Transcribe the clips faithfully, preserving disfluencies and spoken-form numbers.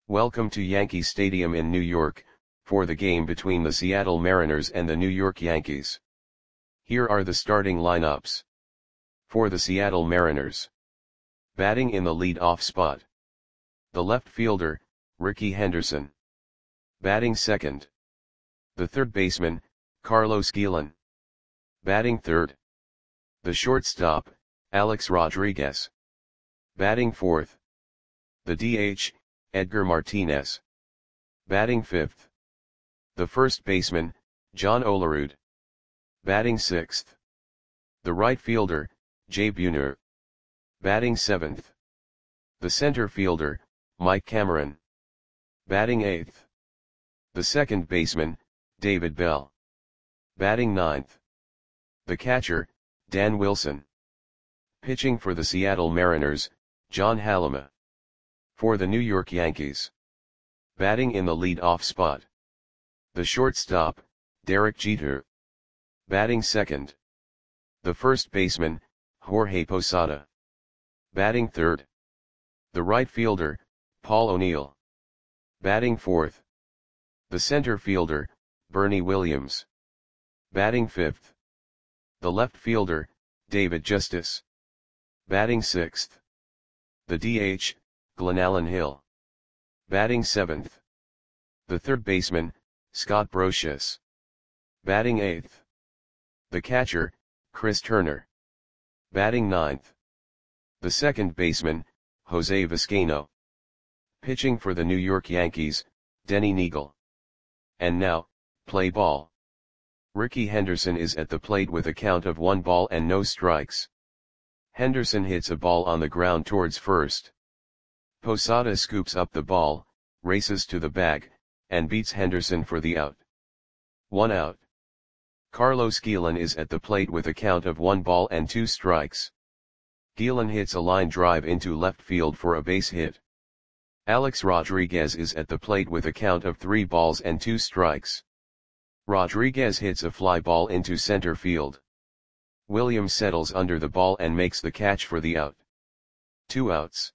Welcome to Yankee Stadium in New York, for the game between the Seattle Mariners and the New York Yankees. Here are the starting lineups. For the Seattle Mariners. Batting in the lead-off spot. The left fielder, Rickey Henderson. Batting second. The third baseman, Carlos Guillen. Batting third. The shortstop, Alex Rodriguez. Batting fourth. The D H, Edgar Martinez. Batting fifth. The first baseman, John Olerud. Batting sixth. The right fielder, Jay Buhner. Batting seventh. The center fielder, Mike Cameron. Batting eighth. The second baseman, David Bell. Batting ninth. The catcher, Dan Wilson. Pitching for the Seattle Mariners, John Halama. For the New York Yankees. Batting in the lead-off spot. The shortstop, Derek Jeter. Batting second. The first baseman, Jorge Posada. Batting third. The right fielder, Paul O'Neill. Batting fourth. The center fielder, Bernie Williams. Batting fifth. The left fielder, David Justice. Batting sixth. The D H, Glenallen Hill. Batting seventh. The third baseman, Scott Brosius. Batting eighth. The catcher, Chris Turner. Batting ninth. The second baseman, Jose Vizcaino. Pitching for the New York Yankees, Denny Neagle. And now, play ball. Rickey Henderson is at the plate with a count of one ball and no strikes. Henderson hits a ball on the ground towards first. Posada scoops up the ball, races to the bag, and beats Henderson for the out. One out. Carlos Guillen is at the plate with a count of one ball and two strikes. Guillen hits a line drive into left field for a base hit. Alex Rodriguez is at the plate with a count of three balls and two strikes. Rodriguez hits a fly ball into center field. Williams settles under the ball and makes the catch for the out. Two outs.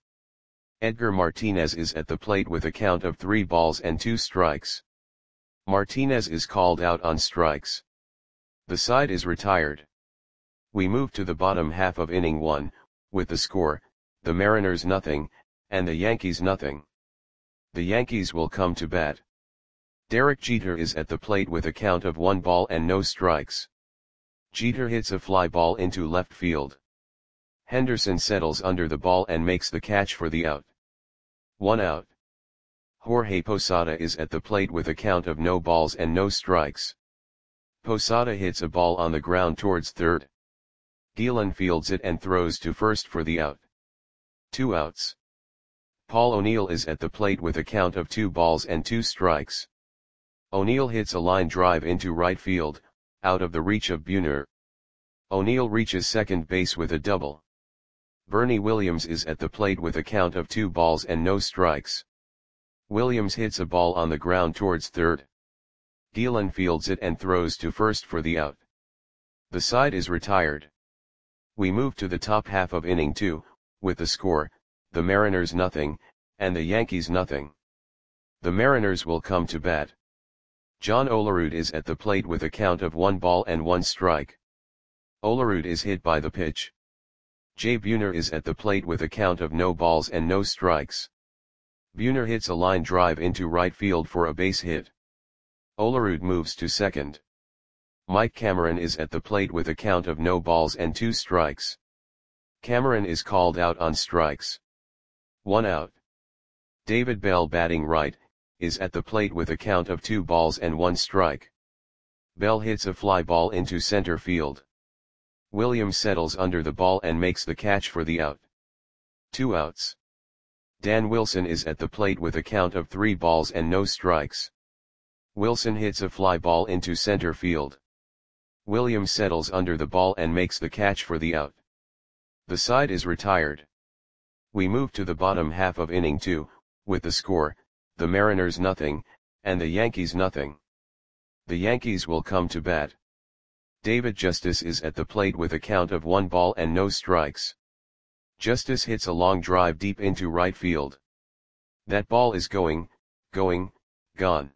Edgar Martinez is at the plate with a count of three balls and two strikes. Martinez is called out on strikes. The side is retired. We move to the bottom half of inning one, with the score, the Mariners nothing, and the Yankees nothing. The Yankees will come to bat. Derek Jeter is at the plate with a count of one ball and no strikes. Jeter hits a fly ball into left field. Henderson settles under the ball and makes the catch for the out. One out. Jorge Posada is at the plate with a count of no balls and no strikes. Posada hits a ball on the ground towards third. Guillen fields it and throws to first for the out. Two outs. Paul O'Neill is at the plate with a count of two balls and two strikes. O'Neill hits a line drive into right field, out of the reach of Buhner. O'Neill reaches second base with a double. Bernie Williams is at the plate with a count of two balls and no strikes. Williams hits a ball on the ground towards third. Guillen fields it and throws to first for the out. The side is retired. We move to the top half of inning two, with the score, the Mariners nothing, and the Yankees nothing. The Mariners will come to bat. John Olerud is at the plate with a count of one ball and one strike. Olerud is hit by the pitch. Jay Buhner is at the plate with a count of no balls and no strikes. Buhner hits a line drive into right field for a base hit. Olerud moves to second. Mike Cameron is at the plate with a count of no balls and two strikes. Cameron is called out on strikes. One out. David Bell, batting right, is at the plate with a count of two balls and one strike. Bell hits a fly ball into center field. Williams settles under the ball and makes the catch for the out. Two outs. Dan Wilson is at the plate with a count of three balls and no strikes. Wilson hits a fly ball into center field. Williams settles under the ball and makes the catch for the out. The side is retired. We move to the bottom half of inning two, with the score, the Mariners nothing, and the Yankees nothing. The Yankees will come to bat. David Justice is at the plate with a count of one ball and no strikes. Justice hits a long drive deep into right field. That ball is going, going, gone.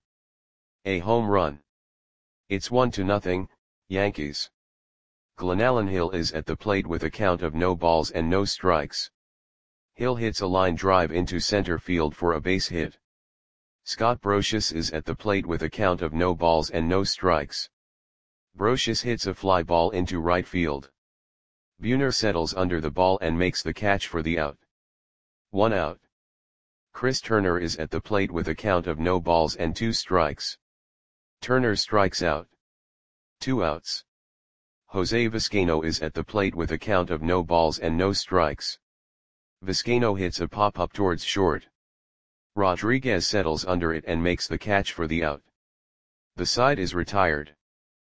A home run. It's one to nothing, Yankees. Glenallen Hill is at the plate with a count of no balls and no strikes. Hill hits a line drive into center field for a base hit. Scott Brosius is at the plate with a count of no balls and no strikes. Brosius hits a fly ball into right field. Buhner settles under the ball and makes the catch for the out. One out. Chris Turner is at the plate with a count of no balls and two strikes. Turner strikes out. Two outs. Jose Vizcaino is at the plate with a count of no balls and no strikes. Vizcaino hits a pop-up towards short. Rodriguez settles under it and makes the catch for the out. The side is retired.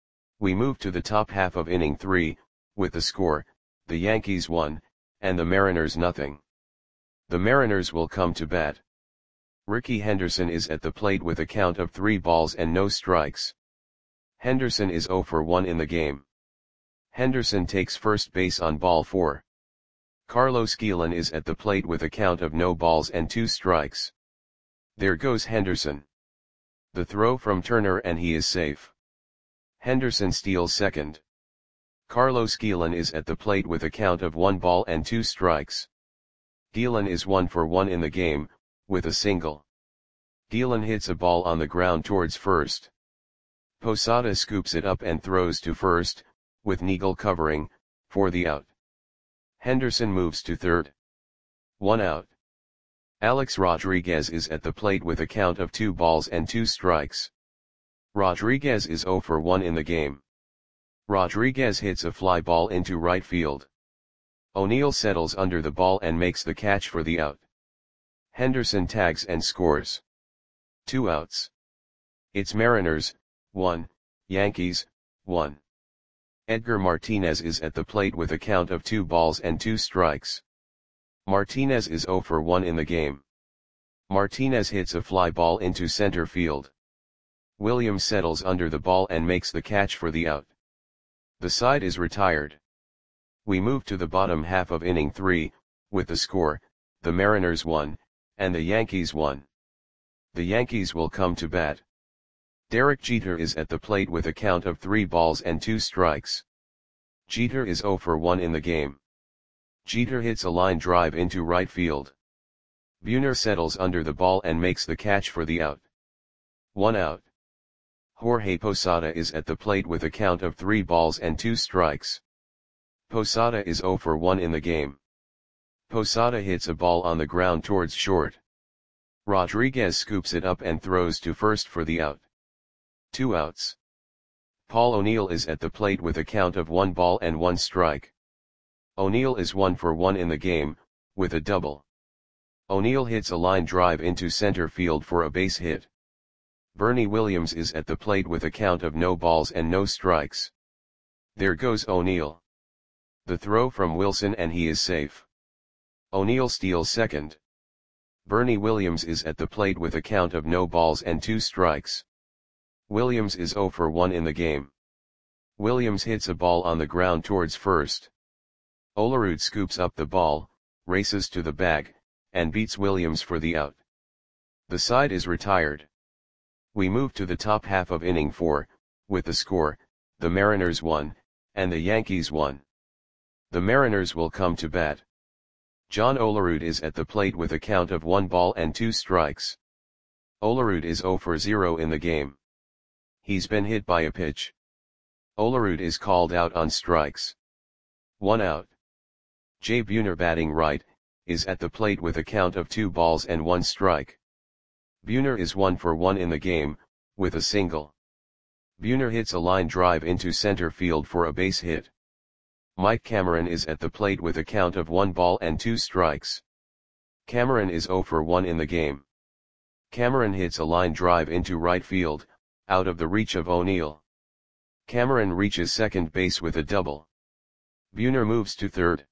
We move to the top half of inning three, with the score, the Yankees one, and the Mariners nothing. The Mariners will come to bat. Rickey Henderson is at the plate with a count of three balls and no strikes. Henderson is zero for one in the game. Henderson takes first base on ball four. Carlos Guillen is at the plate with a count of no balls and two strikes. There goes Henderson. The throw from Turner and he is safe. Henderson steals second. Carlos Guillen is at the plate with a count of one ball and two strikes. Guillen is one for one in the game, with a single. Guillen hits a ball on the ground towards first. Posada scoops it up and throws to first, with Neagle covering, for the out. Henderson moves to third. One out. Alex Rodriguez is at the plate with a count of two balls and two strikes. Rodriguez is zero for one in the game. Rodriguez hits a fly ball into right field. O'Neill settles under the ball and makes the catch for the out. Henderson tags and scores. Two outs. It's Mariners, one, Yankees, one. Edgar Martinez is at the plate with a count of two balls and two strikes. Martinez is zero for one in the game. Martinez hits a fly ball into center field. Williams settles under the ball and makes the catch for the out. The side is retired. We move to the bottom half of inning three, with the score, the Mariners one, and the Yankees one. The Yankees will come to bat. Derek Jeter is at the plate with a count of three balls and two strikes. Jeter is zero for one in the game. Jeter hits a line drive into right field. Buhner settles under the ball and makes the catch for the out. One out. Jorge Posada is at the plate with a count of three balls and two strikes. Posada is zero for one in the game. Posada hits a ball on the ground towards short. Rodriguez scoops it up and throws to first for the out. Two outs. Paul O'Neill is at the plate with a count of one ball and one strike. O'Neill is one for one in the game, with a double. O'Neill hits a line drive into center field for a base hit. Bernie Williams is at the plate with a count of no balls and no strikes. There goes O'Neill. The throw from Wilson and he is safe. O'Neill steals second. Bernie Williams is at the plate with a count of no balls and two strikes. Williams is zero for one in the game. Williams hits a ball on the ground towards first. Olerud scoops up the ball, races to the bag, and beats Williams for the out. The side is retired. We move to the top half of inning four, with the score, the Mariners one, and the Yankees one. The Mariners will come to bat. John Olerud is at the plate with a count of one ball and two strikes. Olerud is zero for zero in the game. He's been hit by a pitch. Olerud is called out on strikes. One out. Jay Buhner, batting right, is at the plate with a count of two balls and one strike. Buhner is one for one in the game, with a single. Buhner hits a line drive into center field for a base hit. Mike Cameron is at the plate with a count of one ball and two strikes. Cameron is zero for one in the game. Cameron hits a line drive into right field, out of the reach of O'Neill. Cameron reaches second base with a double. Buhner moves to third.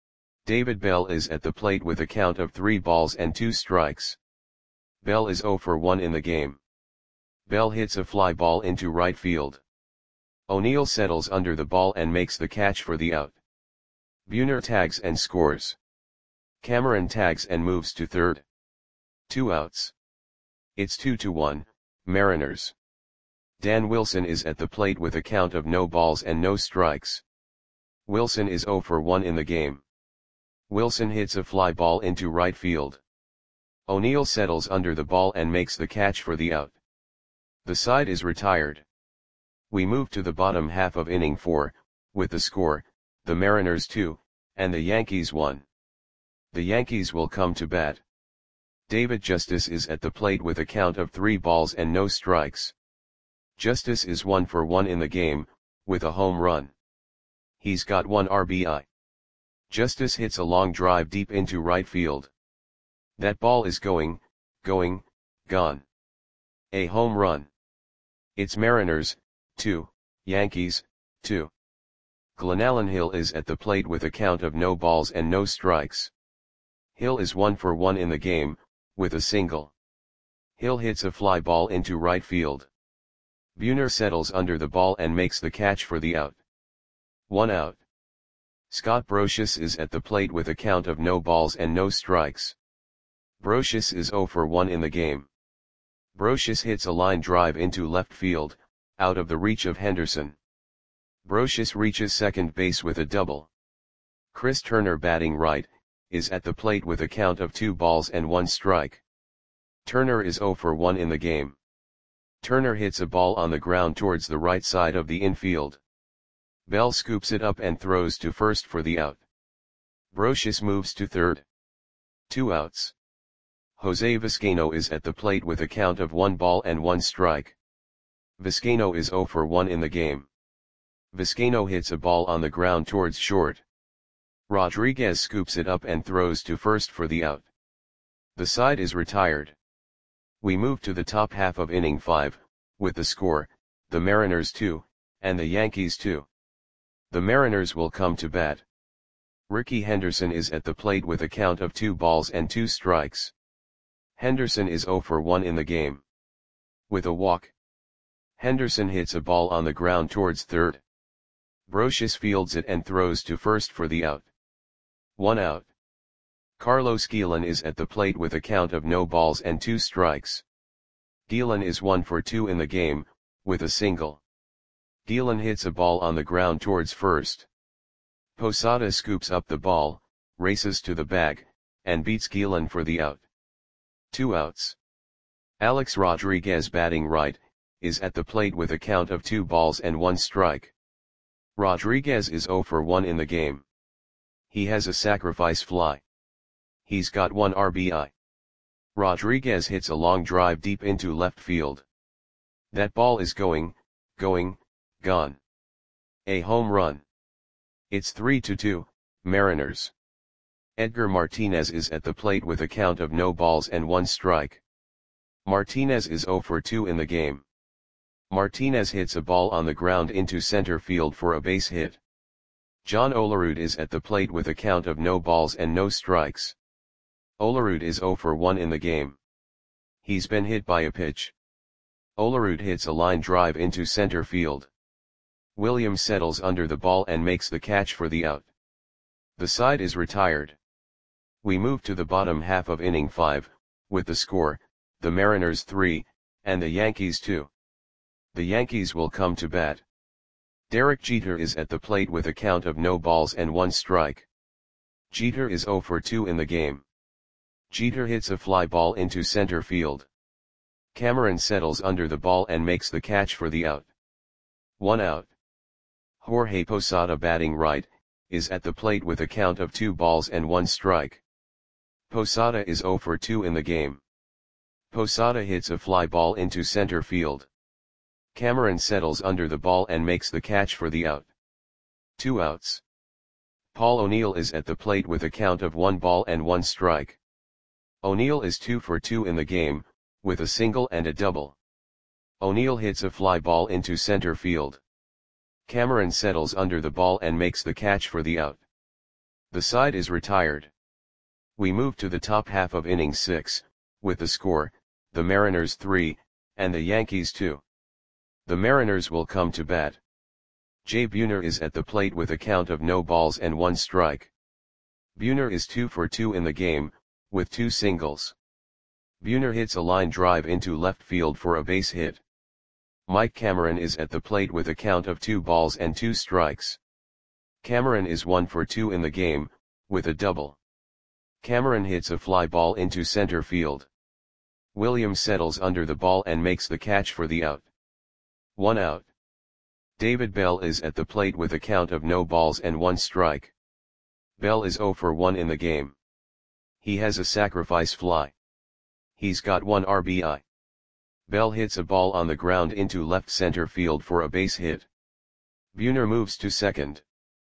David Bell is at the plate with a count of three balls and two strikes. Bell is zero for one in the game. Bell hits a fly ball into right field. O'Neill settles under the ball and makes the catch for the out. Buhner tags and scores. Cameron tags and moves to third. Two outs. It's two to one, Mariners. Dan Wilson is at the plate with a count of no balls and no strikes. Wilson is oh for one in the game. Wilson hits a fly ball into right field. O'Neill settles under the ball and makes the catch for the out. The side is retired. We move to the bottom half of inning four, with the score, the Mariners two, and the Yankees one. The Yankees will come to bat. David Justice is at the plate with a count of three balls and no strikes. Justice is one for one in the game, with a home run. He's got one R B I. Justice hits a long drive deep into right field. That ball is going, going, gone. A home run. It's Mariners, two, Yankees, two. Glenallen Hill is at the plate with a count of no balls and no strikes. Hill is one for one in the game, with a single. Hill hits a fly ball into right field. Buhner settles under the ball and makes the catch for the out. One out. Scott Brosius is at the plate with a count of no balls and no strikes. Brosius is oh for one in the game. Brosius hits a line drive into left field, out of the reach of Henderson. Brosius reaches second base with a double. Chris Turner, batting right, is at the plate with a count of two balls and one strike. Turner is oh for one in the game. Turner hits a ball on the ground towards the right side of the infield. Bell scoops it up and throws to first for the out. Brosius moves to third. Two outs. Jose Vizcaino is at the plate with a count of one ball and one strike. Vizcaino is oh for one in the game. Vizcaino hits a ball on the ground towards short. Rodriguez scoops it up and throws to first for the out. The side is retired. We move to the top half of inning five, with the score, the Mariners two, and the Yankees two. The Mariners will come to bat. Rickey Henderson is at the plate with a count of two balls and two strikes. Henderson is oh for one in the game. With a walk. Henderson hits a ball on the ground towards third. Brosius fields it and throws to first for the out. One out. Carlos Guillen is at the plate with a count of no balls and two strikes. Guillen is one for two in the game, with a single. Guillen hits a ball on the ground towards first. Posada scoops up the ball, races to the bag, and beats Guillen for the out. Two outs. Alex Rodriguez, batting right, is at the plate with a count of two balls and one strike. Rodriguez is oh for one in the game. He has a sacrifice fly. He's got one R B I. Rodriguez hits a long drive deep into left field. That ball is going, going, gone. A home run. It's three to two, Mariners. Edgar Martinez is at the plate with a count of no balls and one strike. Martinez is oh for two in the game. Martinez hits a ball on the ground into center field for a base hit. John Olerud is at the plate with a count of no balls and no strikes. Olerud is oh for one in the game. He's been hit by a pitch. Olerud hits a line drive into center field. Williams settles under the ball and makes the catch for the out. The side is retired. We move to the bottom half of inning five, with the score, the Mariners three, and the Yankees two. The Yankees will come to bat. Derek Jeter is at the plate with a count of no balls and one strike. Jeter is oh for two in the game. Jeter hits a fly ball into center field. Cameron settles under the ball and makes the catch for the out. One out. Jorge Posada, batting right, is at the plate with a count of two balls and one strike. Posada is oh for two in the game. Posada hits a fly ball into center field. Cameron settles under the ball and makes the catch for the out. Two outs. Paul O'Neill is at the plate with a count of one ball and one strike. O'Neill is two for two in the game, with a single and a double. O'Neill hits a fly ball into center field. Cameron settles under the ball and makes the catch for the out. The side is retired. We move to the top half of inning six, with the score, the Mariners three, and the Yankees two. The Mariners will come to bat. Jay Buhner is at the plate with a count of no balls and one strike. Buhner is two for two in the game, with two singles. Buhner hits a line drive into left field for a base hit. Mike Cameron is at the plate with a count of two balls and two strikes. Cameron is one for two in the game, with a double. Cameron hits a fly ball into center field. Williams settles under the ball and makes the catch for the out. One out. David Bell is at the plate with a count of no balls and one strike. Bell is zero for one in the game. He has a sacrifice fly. He's got one R B I. Bell hits a ball on the ground into left center field for a base hit. Buhner moves to second.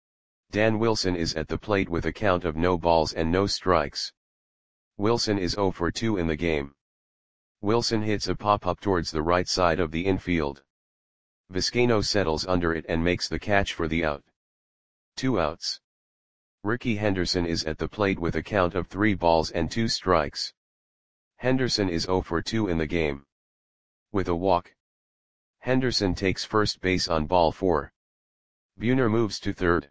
Dan Wilson is at the plate with a count of no balls and no strikes. Wilson is zero for two in the game. Wilson hits a pop-up towards the right side of the infield. Vizcaino settles under it and makes the catch for the out. Two outs. Rickey Henderson is at the plate with a count of three balls and two strikes. Henderson is zero for two in the game. With a walk. Henderson takes first base on ball four. Buhner moves to third.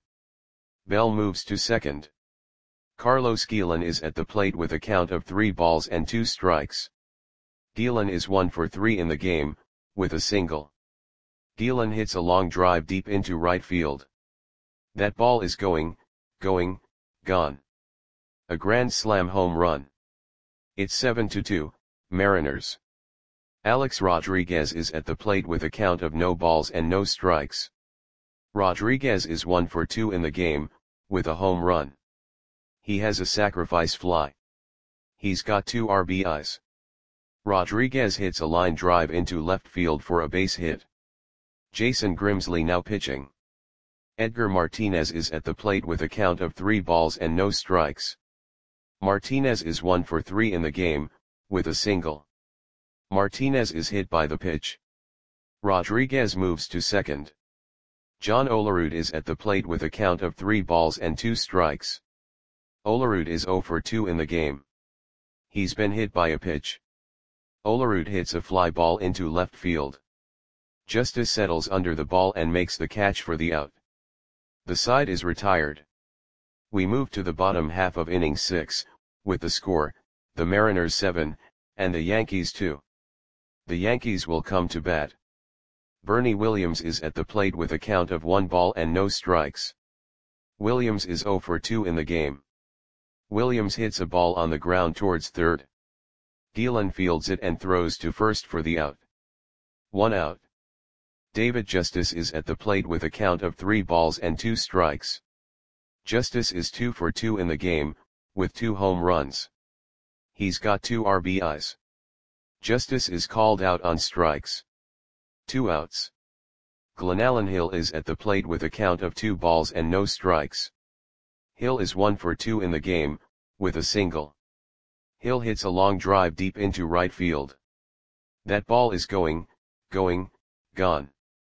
Bell moves to second. Carlos Guillen is at the plate with a count of three balls and two strikes. Guillen is one for three in the game, with a single. Guillen hits a long drive deep into right field. That ball is going, going, gone. A grand slam home run. It's seven to two, Mariners. Alex Rodriguez is at the plate with a count of no balls and no strikes. Rodriguez is one for two in the game, with a home run. He has a sacrifice fly. He's got two R B Is. Rodriguez hits a line drive into left field for a base hit. Jason Grimsley now pitching. Edgar Martinez is at the plate with a count of three balls and no strikes. Martinez is one for three in the game, with a single. Martinez is hit by the pitch. Rodriguez moves to second. John Olerud is at the plate with a count of three balls and two strikes. Olerud is zero for two in the game. He's been hit by a pitch. Olerud hits a fly ball into left field. Justice settles under the ball and makes the catch for the out. The side is retired. We move to the bottom half of inning six, with the score, the Mariners seven, and the Yankees two. The Yankees will come to bat. Bernie Williams is at the plate with a count of one ball and no strikes. Williams is zero for two in the game. Williams hits a ball on the ground towards third. Guillen fields it and throws to first for the out. One out. David Justice is at the plate with a count of three balls and two strikes. Justice is two for two in the game, with two home runs. He's got two R B Is. Justice is called out on strikes. Two outs. Glenallen Hill is at the plate with a count of two balls and no strikes. Hill is one for two in the game, with a single. Hill hits a long drive deep into right field. That ball is going, going, gone.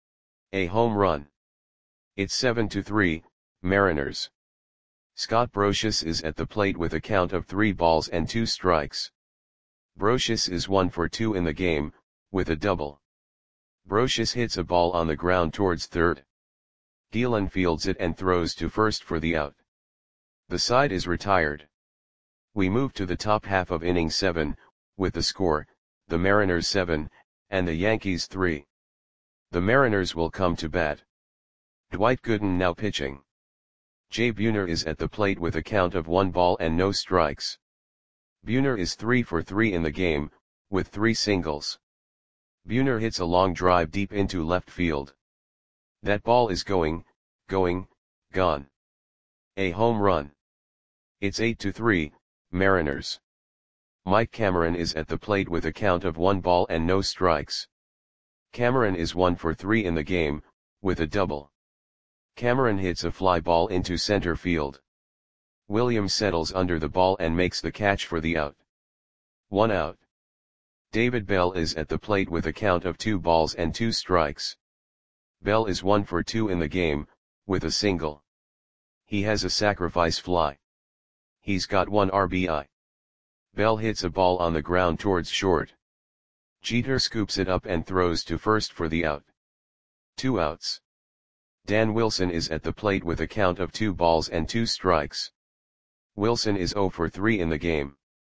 A home run. It's seven to three, Mariners. Scott Brosius is at the plate with a count of three balls and two strikes. Brosius is one for two in the game, with a double. Brosius hits a ball on the ground towards third. Guillen fields it and throws to first for the out. The side is retired. We move to the top half of inning seven, with the score, the Mariners seven, and the Yankees three. The Mariners will come to bat. Dwight Gooden now pitching. Jay Buhner is at the plate with a count of one ball and no strikes. Buhner is three for three in the game, with three singles. Buhner hits a long drive deep into left field. That ball is going, going, gone. A home run. It's eight to three, Mariners. Mike Cameron is at the plate with a count of one ball and no strikes. Cameron is one for three in the game, with a double. Cameron hits a fly ball into center field. Williams settles under the ball and makes the catch for the out. One out. David Bell is at the plate with a count of two balls and two strikes. Bell is one for two in the game, with a single. He has a sacrifice fly. He's got one R B I. Bell hits a ball on the ground towards short. Jeter scoops it up and throws to first for the out. Two outs. Dan Wilson is at the plate with a count of two balls and two strikes. Wilson is zero for three in the game.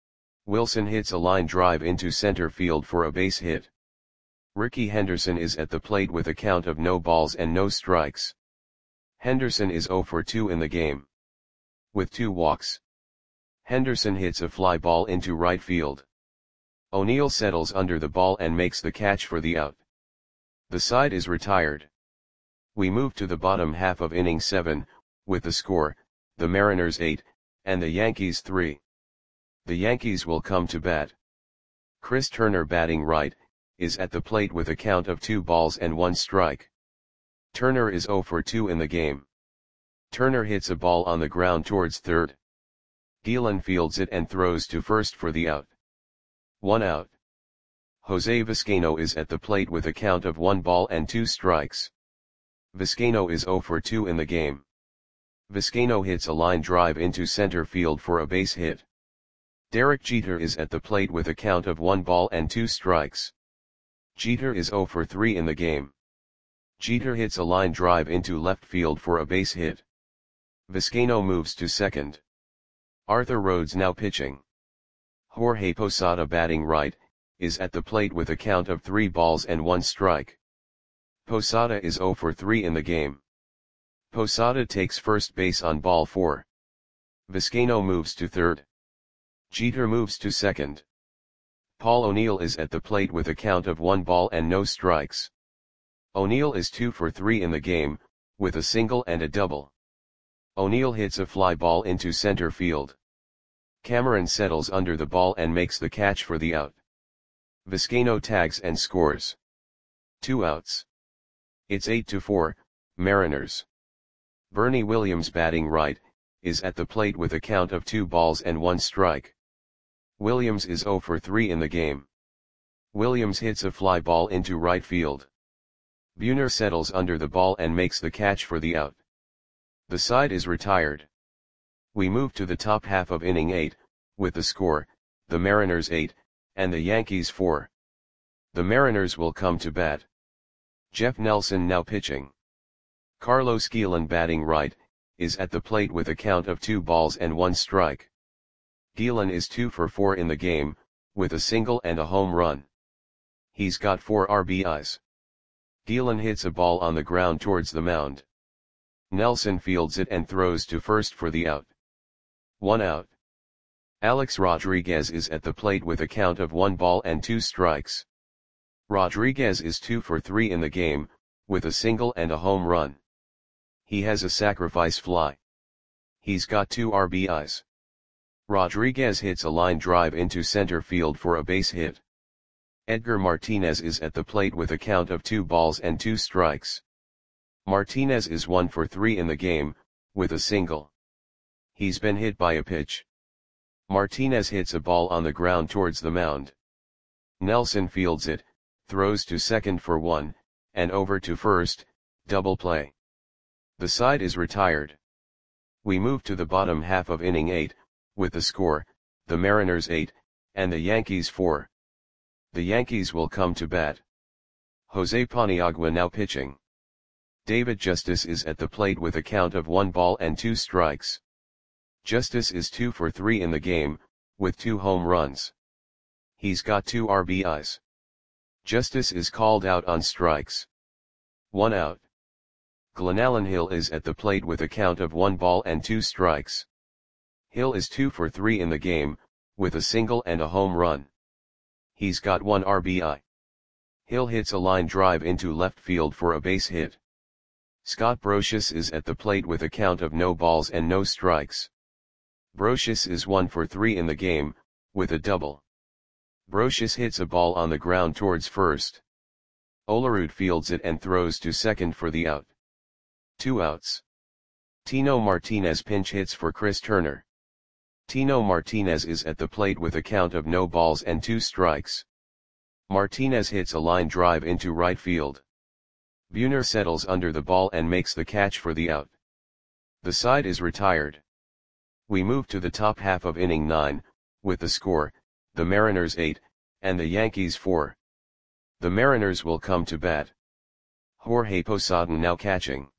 Wilson hits a line drive into center field for a base hit. Rickey Henderson is at the plate with a count of no balls and no strikes. Henderson is zero for two in the game, with two walks. Henderson hits a fly ball into right field. O'Neill settles under the ball and makes the catch for the out. The side is retired. We move to the bottom half of inning seven, with the score, the Mariners eight, and the Yankees three. The Yankees will come to bat. Chris Turner, batting right, is at the plate with a count of two balls and one strike. Turner is zero for two in the game. Turner hits a ball on the ground towards third. Gielan fields it and throws to first for the out. One out. Jose Vizcaino is at the plate with a count of one ball and two strikes. Vizcaino is zero for two in the game. Vizcaino hits a line drive into center field for a base hit. Derek Jeter is at the plate with a count of one ball and two strikes. Jeter is zero for three in the game. Jeter hits a line drive into left field for a base hit. Vizcaino moves to second. Arthur Rhodes now pitching. Jorge Posada, batting right, is at the plate with a count of three balls and one strike. Posada is zero for three in the game. Posada takes first base on ball four. Vizcaino moves to third. Jeter moves to second. Paul O'Neill is at the plate with a count of one ball and no strikes. O'Neill is two for three in the game, with a single and a double. O'Neill hits a fly ball into center field. Cameron settles under the ball and makes the catch for the out. Vizcaino tags and scores. Two outs. It's eight to four, Mariners. Bernie Williams, batting right, is at the plate with a count of two balls and one strike. Williams is zero for three in the game. Williams hits a fly ball into right field. Buhner settles under the ball and makes the catch for the out. The side is retired. We move to the top half of inning eight, with the score, the Mariners eight, and the Yankees four. The Mariners will come to bat. Jeff Nelson now pitching. Carlos Gielan, batting right, is at the plate with a count of two balls and one strike. Gielan is two for four in the game, with a single and a home run. He's got four R B Is. Gielan hits a ball on the ground towards the mound. Nelson fields it and throws to first for the out. One out. Alex Rodriguez is at the plate with a count of one ball and two strikes. Rodriguez is two for three in the game, with a single and a home run. He has a sacrifice fly. He's got two R B Is. Rodriguez hits a line drive into center field for a base hit. Edgar Martinez is at the plate with a count of two balls and two strikes. Martinez is one for three in the game, with a single. He's been hit by a pitch. Martinez hits a ball on the ground towards the mound. Nelson fields it, throws to second for one, and over to first, double play. The side is retired. We move to the bottom half of inning eight, with the score, the Mariners eight, and the Yankees four. The Yankees will come to bat. Jose Paniagua now pitching. David Justice is at the plate with a count of one ball and two strikes. Justice is two for three in the game, with two home runs. He's got two R B Is. Justice is called out on strikes. One out. Glenallen Hill is at the plate with a count of one ball and two strikes. Hill is two for three in the game, with a single and a home run. He's got one R B I. Hill hits a line drive into left field for a base hit. Scott Brosius is at the plate with a count of no balls and no strikes. Brosius is one for three in the game, with a double. Brosius hits a ball on the ground towards first. Olerud fields it and throws to second for the out. Two outs. Tino Martinez pinch hits for Chris Turner. Tino Martinez is at the plate with a count of no balls and two strikes. Martinez hits a line drive into right field. Buhner settles under the ball and makes the catch for the out. The side is retired. We move to the top half of inning nine, with the score, the Mariners eight, and the Yankees four. The Mariners will come to bat. Jorge Posada now catching.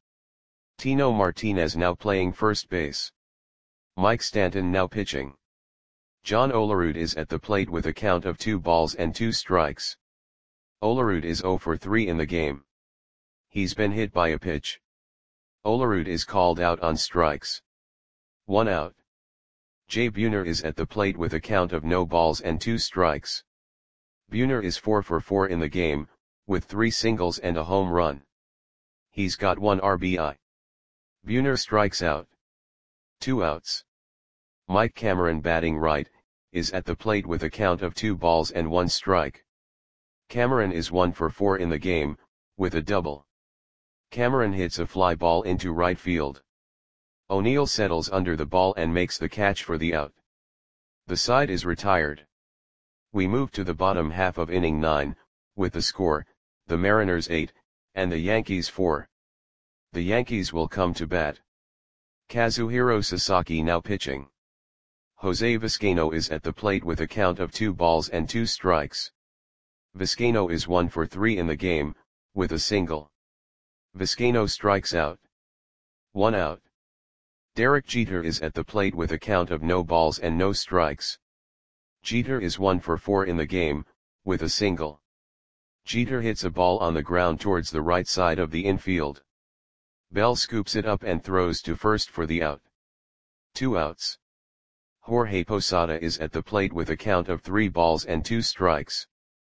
Tino Martinez now playing first base. Mike Stanton now pitching. John Olerud is at the plate with a count of two balls and two strikes. Olerud is zero for three in the game. He's been hit by a pitch. Olerud is called out on strikes. One out. Jay Buhner is at the plate with a count of no balls and two strikes. Buhner is four for four in the game, with three singles and a home run. He's got one R B I. Buhner strikes out. Two outs. Mike Cameron, batting right, is at the plate with a count of two balls and one strike. Cameron is one for four in the game, with a double. Cameron hits a fly ball into right field. O'Neill settles under the ball and makes the catch for the out. The side is retired. We move to the bottom half of inning nine, with the score, the Mariners eight, and the Yankees four. The Yankees will come to bat. Kazuhiro Sasaki now pitching. Jose Vizcaino is at the plate with a count of two balls and two strikes. Vizcaino is one for three in the game, with a single. Vizcaino strikes out. One out. Derek Jeter is at the plate with a count of no balls and no strikes. Jeter is one for four in the game, with a single. Jeter hits a ball on the ground towards the right side of the infield. Bell scoops it up and throws to first for the out. Two outs. Jorge Posada is at the plate with a count of three balls and two strikes.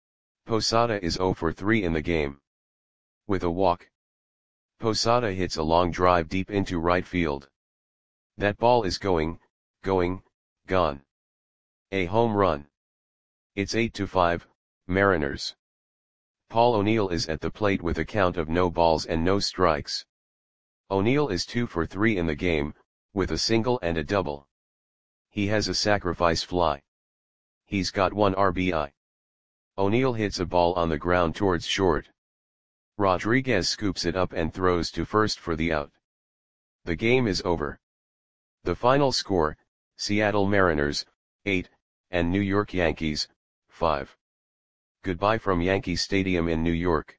Posada is zero for three in the game. With a walk. Posada hits a long drive deep into right field. That ball is going, going, gone. A home run. It's eight to five, Mariners. Paul O'Neill is at the plate with a count of no balls and no strikes. O'Neill is two for three in the game, with a single and a double. He has a sacrifice fly. He's got one R B I. O'Neill hits a ball on the ground towards short. Rodriguez scoops it up and throws to first for the out. The game is over. The final score, Seattle Mariners, eight, and New York Yankees, five. Goodbye from Yankee Stadium in New York.